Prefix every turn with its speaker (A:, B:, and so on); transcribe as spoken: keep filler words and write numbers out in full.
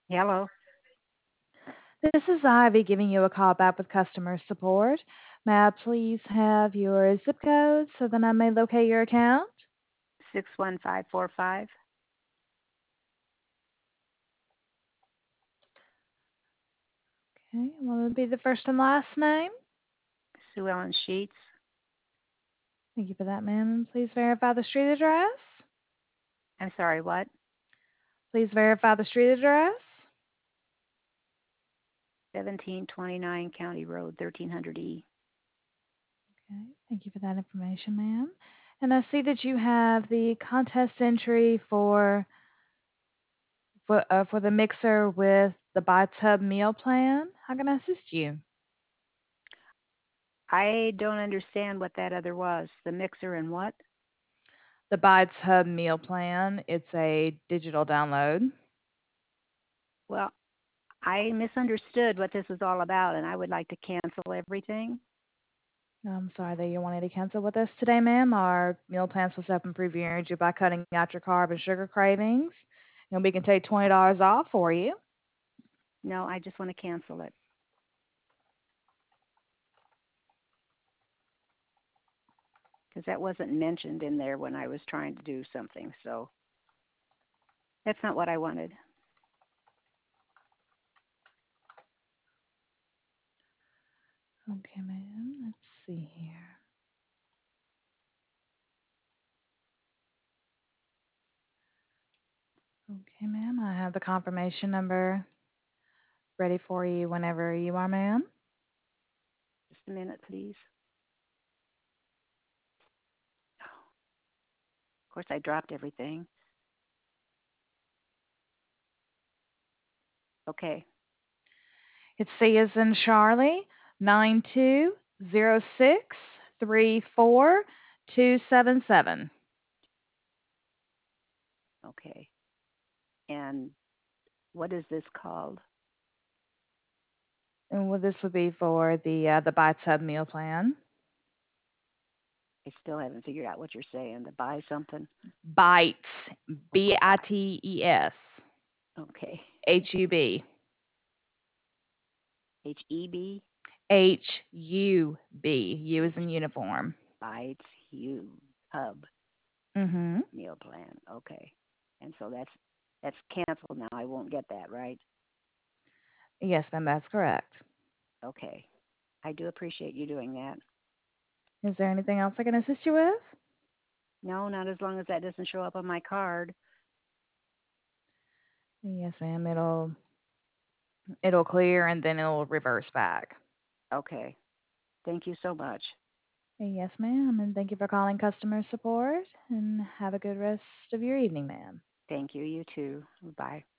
A: Hello.
B: This is Ivy giving you a call back with customer support. May I please have your zip code so that I may locate your account?
A: six one five four five.
B: Okay, what would be the first and last name?
A: Sue Ellen Sheets.
B: Thank you for that, ma'am. And please verify the street address.
A: I'm sorry, what?
B: Please verify the street address.
A: seventeen twenty-nine County Road, thirteen hundred E.
B: Okay, thank you for that information, ma'am. And I see that you have the contest entry for for, uh, for the mixer with the buy tub meal plan. How can I assist you?
A: I don't understand what that other was. The mixer and what?
B: The Bites Hub meal plan. It's a digital download.
A: Well, I misunderstood what this was all about, and I would like to cancel everything.
B: I'm sorry that you're wanting to cancel with us today, ma'am. Our meal plans will help improve your energy by cutting out your carb and sugar cravings. And we can take twenty dollars off for you.
A: No, I just want to cancel it because that wasn't mentioned in there when I was trying to do something. So that's not what I wanted.
B: Okay, ma'am. Let's see here. Okay, ma'am. I have the confirmation number ready for you whenever you are, ma'am.
A: Just a minute, please. Of course, I dropped everything. Okay.
B: It's C as in Charlie, nine two zero six three four two seven seven.
A: Okay. And what is this called?
B: And well, this would be for the uh, the Bites Hub meal plan.
A: I still haven't figured out what you're saying. To buy something?
B: Bites, B
A: Okay,
B: I
A: buy.
B: T E S,
A: Okay.
B: H U B,
A: H E B.
B: H U B. U is in uniform.
A: Bites you Hub
B: Mm-hmm.
A: meal plan. Okay. And so that's that's canceled now. I won't get that, right?
B: Yes, ma'am, that's correct.
A: Okay. I do appreciate you doing that.
B: Is there anything else I can assist you with?
A: No, not as long as that doesn't show up on my card.
B: Yes, ma'am. It'll it'll clear and then it'll reverse back.
A: Okay. Thank you so much.
B: Yes, ma'am. And thank you for calling customer support. And have a good rest of your evening, ma'am.
A: Thank you. You too. Bye.